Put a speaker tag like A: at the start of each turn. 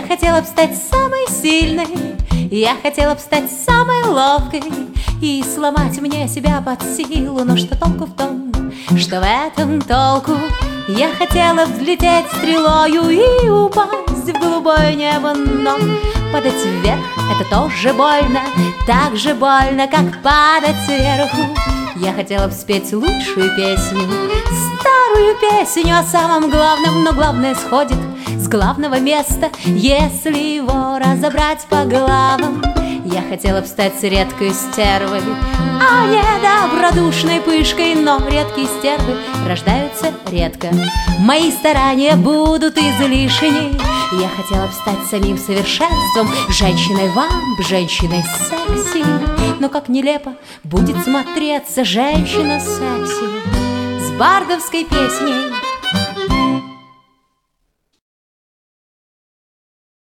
A: Я хотела б стать самой сильной, я хотела б стать самой ловкой и сломать мне себя под силу. Но что толку в том, что в этом толку? Я хотела взлететь стрелою и упасть в голубое небо, но падать вверх — это тоже больно, так же больно, как падать сверху. Я хотела бы спеть лучшую песню, старую песню о самом главном, но главное сходит с главного места, если его разобрать по главам. Я хотела бы стать редкой стервой, а не добродушной пышкой, но редкие стервы рождаются редко, мои старания будут излишни. Я хотела бы стать самим совершенством, женщиной-вамп, женщиной-секси. Но как нелепо будет смотреться женщина-секси с бардовской песней